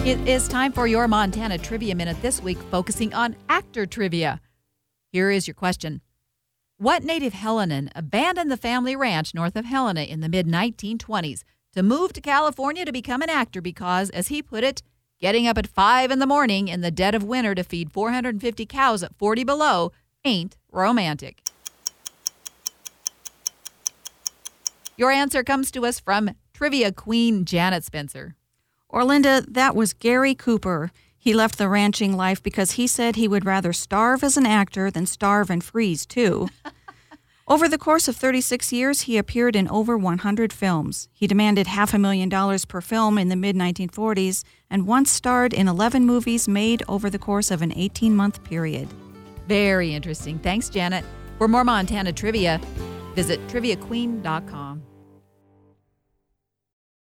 It is time for your Montana Trivia Minute this week, focusing on actor trivia. Here is your question. What native Hellenan abandoned the family ranch north of Helena in the mid-1920s to move to California to become an actor because, as he put it, getting up at 5 in the morning in the dead of winter to feed 450 cows at 40 below ain't romantic? Your answer comes to us from trivia queen Janet Spencer. Orlinda, that was Gary Cooper. He left the ranching life because he said he would rather starve as an actor than starve and freeze, too. Over the course of 36 years, he appeared in over 100 films. He demanded $500,000 per film in the mid-1940s and once starred in 11 movies made over the course of an 18-month period. Very interesting. Thanks, Janet. For more Montana trivia, visit triviaqueen.com.